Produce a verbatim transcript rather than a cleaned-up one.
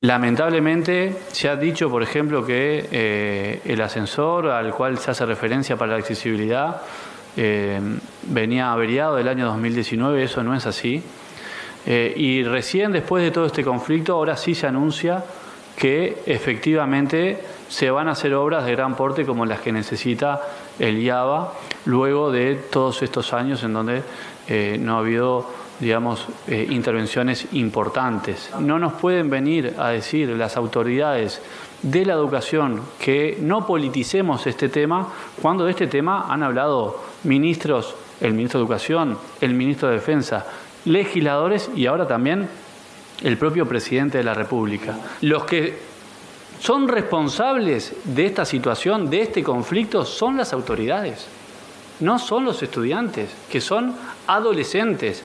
Lamentablemente se ha dicho, por ejemplo, que eh, el ascensor al cual se hace referencia para la accesibilidad eh, venía averiado del año dos mil diecinueve, eso no es así. Eh, y recién después de todo este conflicto, ahora sí se anuncia que efectivamente se van a hacer obras de gran porte como las que necesita el I A B A, luego de todos estos años en donde eh, no ha habido, digamos, eh, intervenciones importantes. No nos pueden venir a decir las autoridades de la educación que no politicemos este tema, cuando de este tema han hablado ministros, el ministro de Educación, el ministro de Defensa, legisladores y ahora también el propio presidente de la República. Los que son responsables de esta situación, de este conflicto, son las autoridades, no son los estudiantes, que son adolescentes.